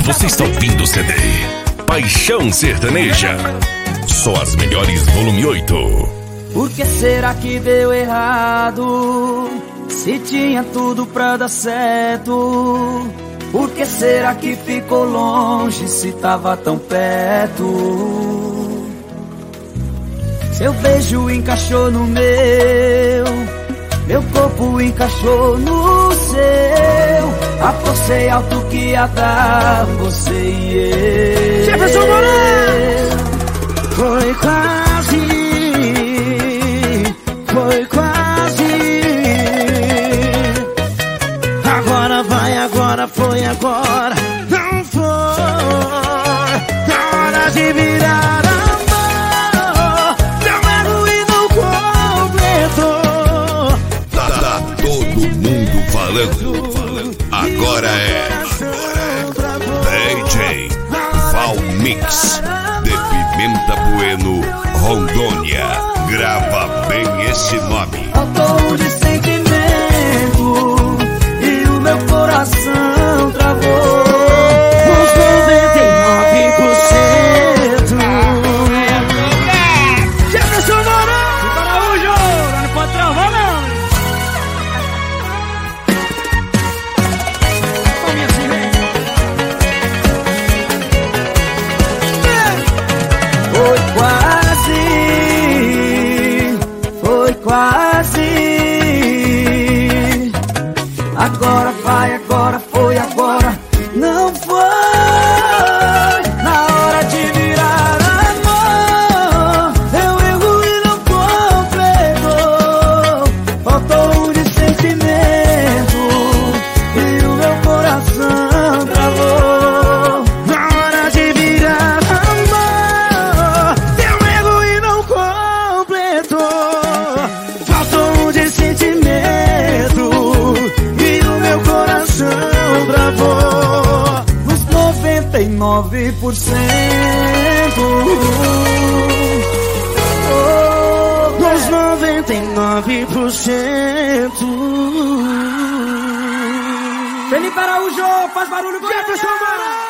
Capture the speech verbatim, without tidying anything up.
Você está ouvindo o C D Paixão Sertaneja. Só as melhores, volume oito. Por que será que deu errado? Se tinha tudo pra dar certo. Por que será que ficou longe se tava tão perto? Seu beijo encaixou no meu, meu corpo encaixou no seu. Apostei alto que ia dar você e eu. Jefferson Moraes! Foi quase, foi quase. Agora vai, agora foi, agora não foi. Na hora de virar amor, não é ruim, não completou. Tá, tá todo mundo falando. Agora é D J Val Mix de Pimenta Bueno, Rondônia. Grava bem esse nome. Faltou de sentimento e o meu coração travou Uns noventa e nove por cento. Jefferson Moraes! Araújo, não pode travar não. Foi quase, foi quase. Agora vai, agora foi, agora não foi. Na hora de virar amor, eu erro e não completou. Faltou de sentimento e o meu coração travou. Na hora de virar amor, eu erro e não completou. Faltou de sentimento e o meu coração travou. Nos noventa e nove por cento. Nos noventa e nove por cento. Felipe Araújo, faz barulho, Jefferson Moraes!